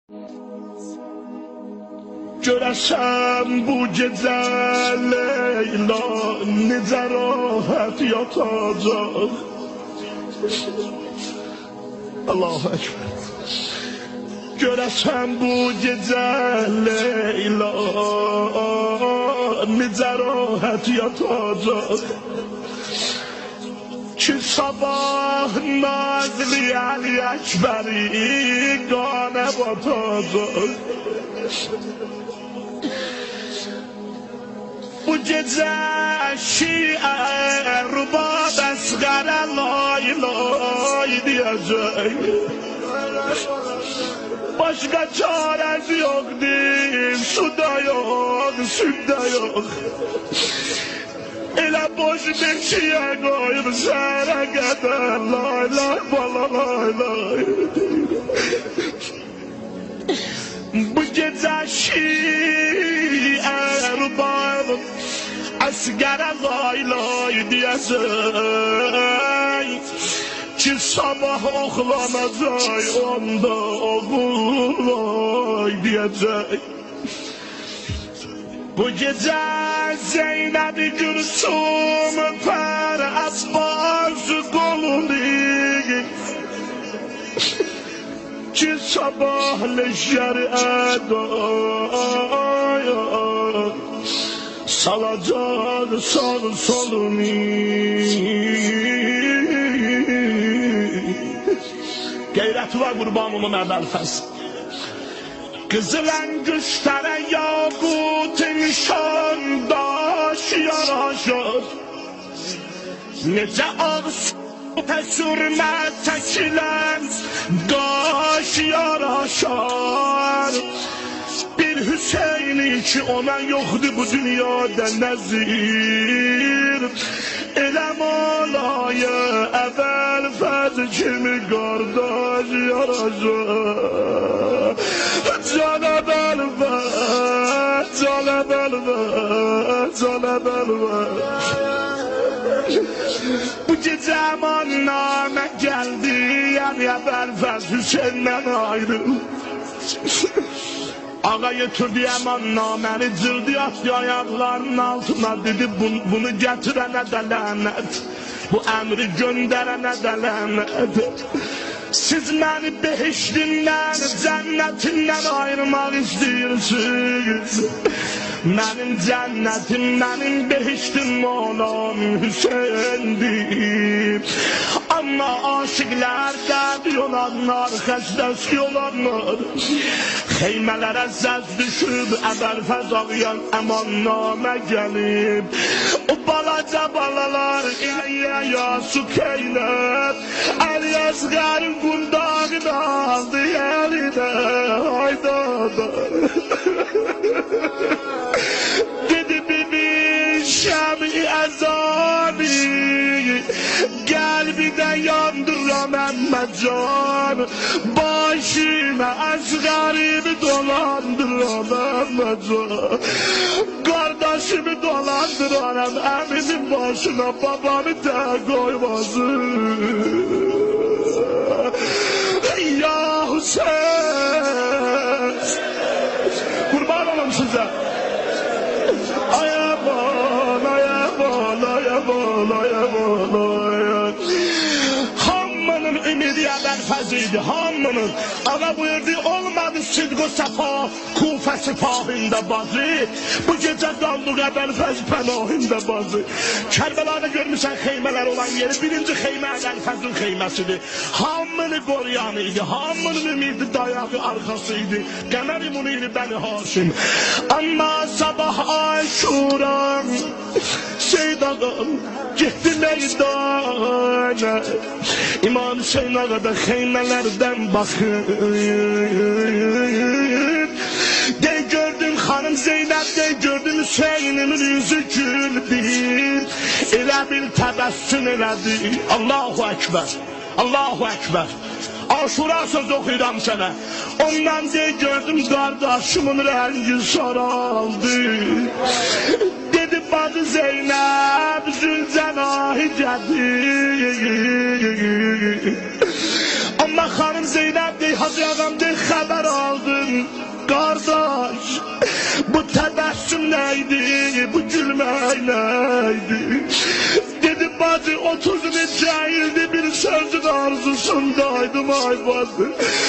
Görəsən bu gecə Leyla necə rahat yatacaq. Allahu Ekber. Görəsən bu gecə Leyla necə rahat yatacaq. Ki sabah Nazli Ali Ekberi qanə batacaq. Bu gece Şiə Rubab Əsqərə lay lay diyecek. Başka çaresi yoktur, suda yok, sütte yok. Elə boş bir şiə koyup sərə qədər lay lay bala lay lay. Bu gece Şiə Rubab Əsqərə lay lay diyecek. Ki sabah oxlanacaq onda oğul lay diyecek. Bu gece Zeynep-i Gülsüm öper Abbas kolunu. Ki sabah leşer edaya salacak sağ solunu. Qeyrət var qurbanımın əbəlfəz. Qızılan güstərə yaqut nişan daş yaraşır. Necə ağız sürmə çəkilən daş yaraşar. Bir Hüseyni ki ona yoxdur bu dünyada nəzir. Elə malayı əvvəl fəz kimi qardaş yaraşır. Canə bəlvə, canə bəlvə, canə bəlvə. Bu gecə əmannamə gəldi, yəni əvvəl fəz Hüseyndən ayrı. Ağa götürdü əmannaməni, cırdı atdı ayaqlarının altına, dedi bunu gətirənə də lənət, bu əmri göndərənə də lənət. Siz məni behiştindən, cənnətindən ayırmaq istəyirsiniz. Mənim cənnətim, mənim behiştim olan Hüseyndir. Amma aşıqlar dəbi olanlar, xəstəsi olanlar xeymələrə zəz düşüb, əbəlfəz ağayan əmannamə gəlib. O balaca balalar İlyaya su keylət, Əli Əsqərin qundağını aldı əlinə, hayda da. Dedi bibi Şəmi əzani, qəlbinə yandıram əmməcan, başına Əsqərimi dolandıram əmməcan. Kardeşimi dolandıram əmimin başına, babamı da koymazım. Ya Hüseyin, kurban olum size. Ayaman, ayaman, ayaman, ayaman, ayaman. Hamının ümidi əbəlfəziydi, hamının. Ağa buyurdu, olmadı sidq-o səfa, Kufə sipahində bazı. Bu gecə qaldıq əbəlfəz pənahində bazı. Kərbəlada görmüşsən xeymələr olan yeri, birinci xeymə əbəlfəzin xeyməsidir. Hamını qoruyan idi, hamının ümidi dayağı arxasıydı. Qəmər-i Munir Bəni Haşim. Amma sabah Aşuran, Seyyid ağam, getdi meydana. İmam Hüseyin ağa da xeymələrdən baxır. De gördüm hanım Zeynep, de gördüm Hüseyin'imin yüzü güldü. Elə bil təbəssüm elədi. Allahu Ekber, Allahu Ekber. Aşura söz okuyuram sana. Ondan de gördüm kardeşimin rengi saraldı. Dedi bacı Zeynep Zülcenahi geldi. Ama hanım Zeynep de Hacı ağam de haber aldı. kardeş. Bu tebessüm neydi, bu gülmek neydi? Dedi bacı 30 neçə ildi bir sözün arzusundaydım ay bacı.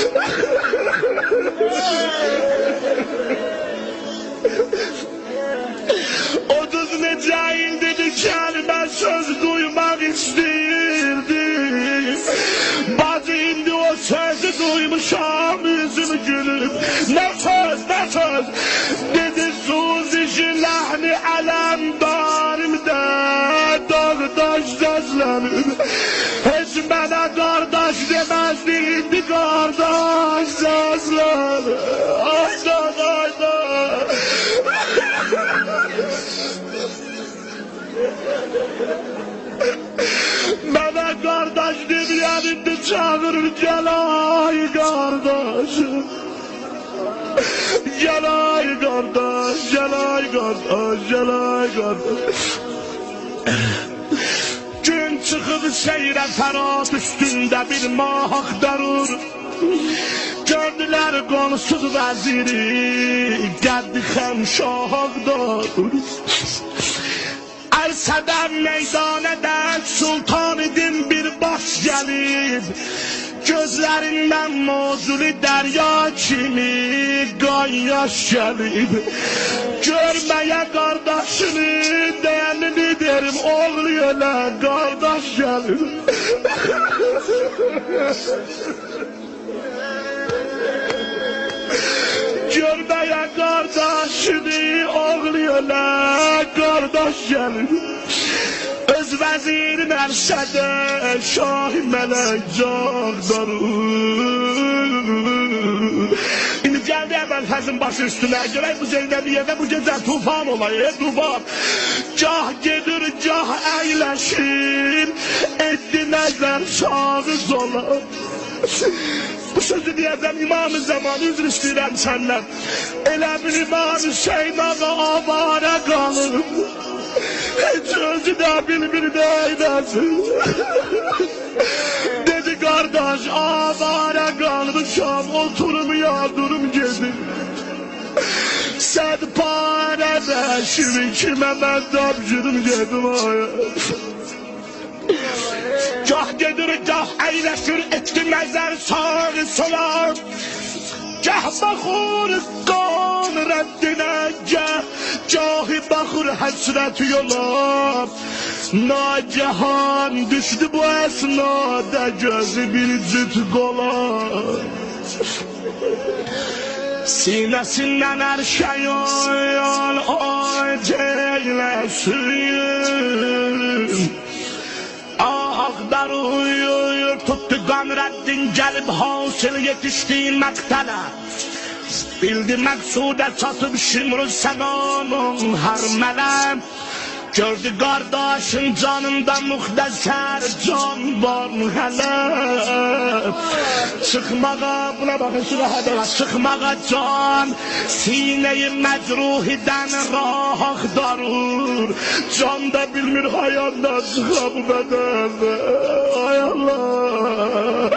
30 neçə ildi bir kelime söz duymak istəyirdim. Bacı indi o sözü duymuşam yüzümü gülüp. Ne söz, ne söz? Dedi suzişi lahni alemdarimde dağdaş sözlenir. Hiç bana kardeş demezdi indi kardeş sözlenir. Aydan aydan. Bana kardeş demeyen indi çağırır gel ay kardeş. Gel ay kardeş, gel ay kardeş, gel ay kardeş. Gün çıkıp seyre ferhat üstünde bir mahak darur. Gördüler konusuz veziri, geldi hemşahakdır. Erseden meydaneden sultan idin bir baş gelip. Gözlerinden mozuli derya kimi kan yaş gelip. Görmeye kardeşini değerli derim oğluyla kardeş gelip. Görmeye kardeşini oğluyla kardeş gelip. Öz vezirin erşede şah-ı melek cağdarır. İndi geldi evvel fezin başı üstüne. Görək bu Zeynəbiyyədə bu gece tufan olayı, tufan. Cah gedir, cah eyleşir. Etdi nəzər sağı zola. Bu sözü diyeceğim İmam-ı Zaman, üzr istəyirəm səndən. Elə bir İmam Hüseyin ağa avara qalır. Hiç özü de bilmir neylesin. Dedi kardeş avara kalmışam oturmuyorum gezi. Sen para ver şimdi kime ben tapşırım gedim aya. Gah gedir gah eyleşir etki nəzər sağı sola. Gah baxır qan rəddinə gahi baxır həsrət yola. Nacahan düşdü bu əsnada gözü bir cüt qola. Sinəsindən hər şey oy ceyləsin. Ağlar uyur tuttu Qamreddin gelip hasıl yetiştiği məqtələ. Bildi məqsudə çatıb Şimr-ü Səmanın hər mələm. Gördü kardeşin canında muhtəsər can var hələ. Çıkmağa, buna bakın şuraya da çıkmağa can. Sineyi məcruhidən rah axtarır. Can da bilmir hayanda çıxa bu bədəndə. Ay Allah.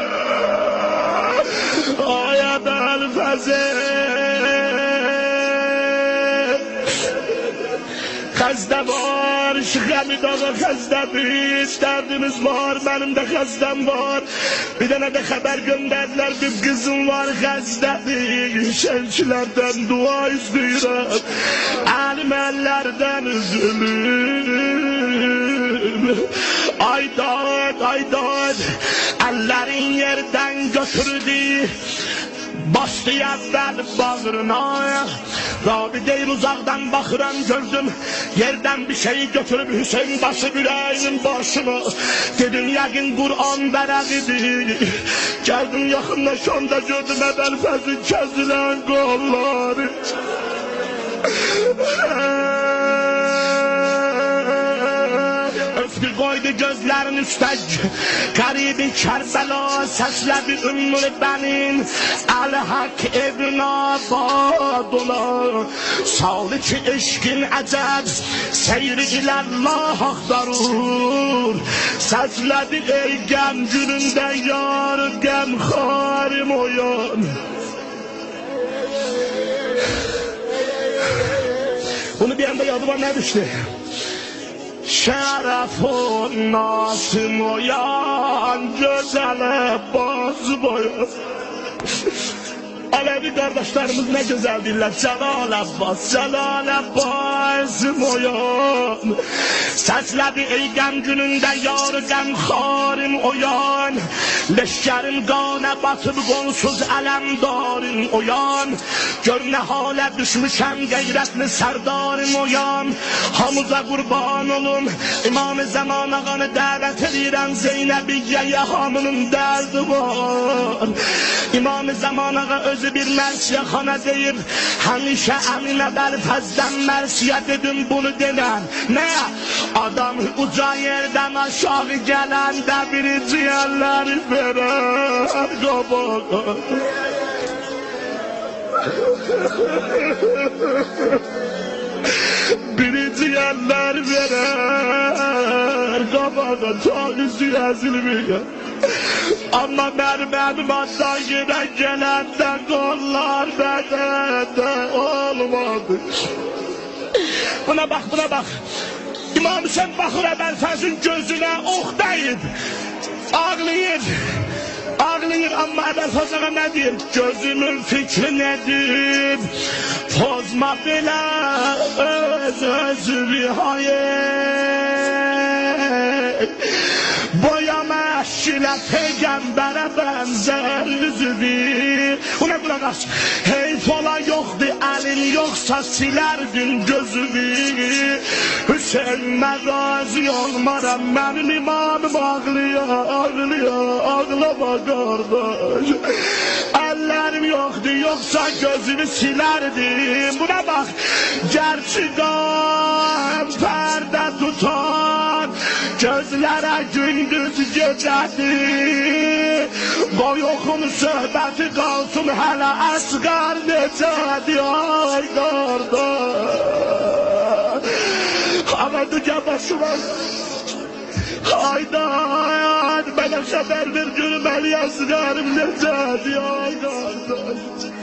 Ay Adel Fəzil. Xəzdə var, Şıxəmid ağa xəzdədir, dərdimiz var, mənim də xəzdəm var. Bir dənə də xəbər göndərdilər, bir qızım var xəzdədir, şərkilərdən dua istəyirəm, əlim əllərdən üzülüm. Aydan, aydan, əllərin yerdən götürdü, bastı əvvəl bağrına. Rabideyim uzaktan bakıram gördüm. Yerden bir şeyi götürüp Hüseyin başı yüreğinin başına. Dedim yakın Kur'an bereğidir. Geldim yakınlaşanda gördüm Ebel Fez'in kesilen kolları. Öftü koydu gözlerin üstte. Garibi Kerbela seslendi Ümmü Benin. El-Hak ibn Abad ola. Sağlı ki eşkin əcəb seyri ilallah axtarır. Seslendi ey gəm günündə yar gəm xarim oyan. Bunu bir anda yadıma ne düştü? Şerefun Nasım oyan, güzele boz boyu. Alevi kardeşlerimiz ne güzel diller. Celal Abbas, Celal Abbas oyan. Seslebi ey gəm günündə yar qəmxarım oyan. Leşkerim qana batıb qonsuz ələmdarım oyan. Gör nə halə düşmüşəm qeyrətli sərdarım oyan. Hamıza qurban olum, İmam-ı Zaman ağanı dəvət edirəm. Zeynəbiyyəyə hamının dərdi var. İmam-ı Zaman ağa özü bir mərsiyəxana deyib, həmişə əminə bərfəzdən mərsiyət edin bunu denən. Nə? Adam uca yerdən aşağı gələndə birinci yerləri verər qabağa. Birinci yerler verer qabağa, tanrısı əzilməyər. Amma mənim addan yenə gələndə qollar bədəndə olmadı. Buna bax, buna bax. İmam Hüseyin baxır Əbəlfəzin gözünə ox dəyib. Ağlayır. Ağlayır, amma Əbəlfəz ağa nə deyir? Gözümün fikri nedir? Pozma belə öz-özü hayır. Boyama eşkilə peyğəmbərə bənzər üzüdür. Buna qulaq aç. Heyf ola yoxdur, əlin yoxsa silərdin gözünü. Hüseyin məqazi olmaram, mənim imamım ağlıyor, ağlıyor, ağlama qardaş. Əllərim yoxdur, yoxsa gözünü silərdim. Buna bax, gerçi qəm pərdə tutan, gözlərə gündüz gecədir. Qoy oxun söhbəti qalsın hələ əsqər necədir, ay qardaş. Ama dünya başıma haydan, bana xəbər ver görüm əli əsqərim necədir, ay qardaş.